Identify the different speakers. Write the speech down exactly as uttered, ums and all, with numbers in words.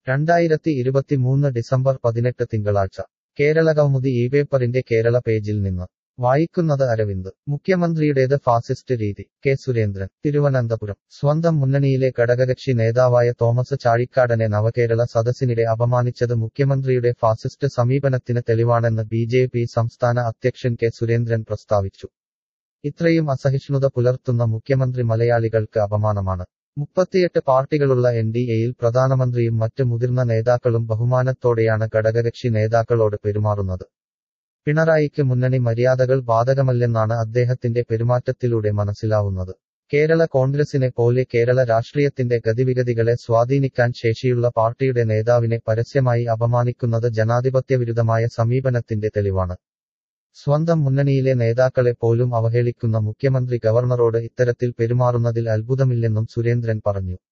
Speaker 1: രണ്ടായിരത്തി ഇരുപത്തിമൂന്ന് ഡിസംബർ പതിനെട്ട് തിങ്കളാഴ്ച കേരളകൗമുദി ഈ പേപ്പറിന്റെ കേരള പേജിൽ നിന്ന് വായിക്കുന്നത് അരവിന്ദ്. മുഖ്യമന്ത്രിയുടേത് ഫാസിസ്റ്റ് രീതി. കെ സുരേന്ദ്രൻ, തിരുവനന്തപുരം. സ്വന്തം മുന്നണിയിലെ ഘടകകക്ഷി നേതാവായ തോമസ് ചാഴിക്കാടനെ നവകേരള സദസ്സിനിടെ അപമാനിച്ചത് മുഖ്യമന്ത്രിയുടെ ഫാസിസ്റ്റ് സമീപനത്തിന് തെളിവാണെന്ന് ബി ജെ പി സംസ്ഥാന അധ്യക്ഷൻ കെ സുരേന്ദ്രൻ പ്രസ്താവിച്ചു. ഇത്രയും അസഹിഷ്ണുത പുലർത്തുന്ന മുഖ്യമന്ത്രി മലയാളികൾക്ക് അപമാനമാണ്. മുപ്പത്തിയെട്ട് പാർട്ടികളുള്ള എൻ ഡി എയിൽ പ്രധാനമന്ത്രിയും മറ്റ് മുതിർന്ന നേതാക്കളും ബഹുമാനത്തോടെയാണ് ഘടകകക്ഷി നേതാക്കളോട് പെരുമാറുന്നത്. പിണറായിക്ക് മുന്നണി മര്യാദകൾ ബാധകമല്ലെന്നാണ് അദ്ദേഹത്തിന്റെ പെരുമാറ്റത്തിലൂടെ മനസ്സിലാവുന്നത്. കേരള കോൺഗ്രസിനെ പോലെ കേരള രാഷ്ട്രീയത്തിന്റെ ഗതിവിഗതികളെ സ്വാധീനിക്കാൻ ശേഷിയുള്ള പാർട്ടിയുടെ നേതാവിനെ പരസ്യമായി അപമാനിക്കുന്നത് ജനാധിപത്യവിരുദ്ധമായ സമീപനത്തിന്റെ തെളിവാണ്. സ്വന്തം മുന്നണിയിലെ നേതാക്കളെ പോലും അവഹേളിക്കുന്ന മുഖ്യമന്ത്രി ഗവർണറോട് ഇത്തരത്തിൽ പെരുമാറുന്നതിൽ അത്ഭുതമില്ലെന്നും സുരേന്ദ്രൻ പറഞ്ഞു.